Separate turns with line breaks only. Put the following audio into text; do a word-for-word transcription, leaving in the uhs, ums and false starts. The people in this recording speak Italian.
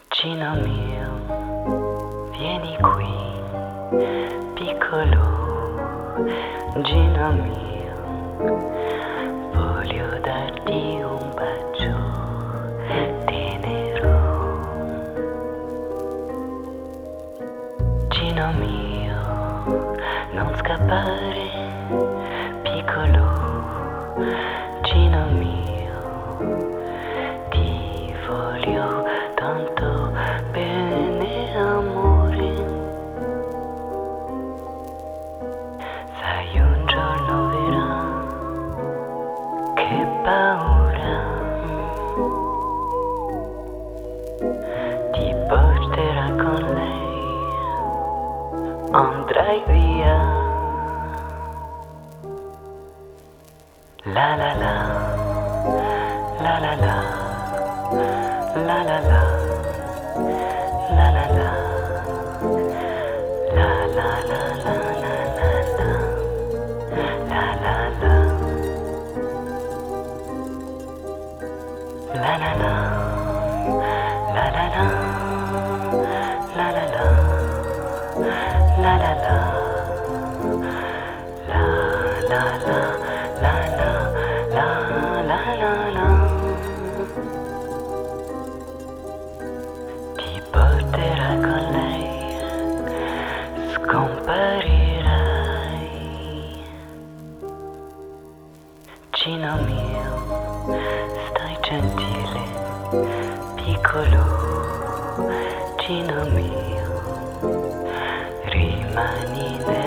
Gino mio, vieni qui, piccolo Gino mio, voglio darti un bacio tenero. Gino mio, non scappare, piccolo Gino mio, ti voglio tanto bene, amore. Sai, un giorno verrà, che paura, ti porterà con lei, andrai via. La la la, la la la, la la la, la la la, la la la la la la, la la la, la la la, la la la, la la la, la la la, la la la. La la la la la la, ti porterà con lei, scomparirai. Gino mio, stai gentile, piccolo Gino mio, rimani nel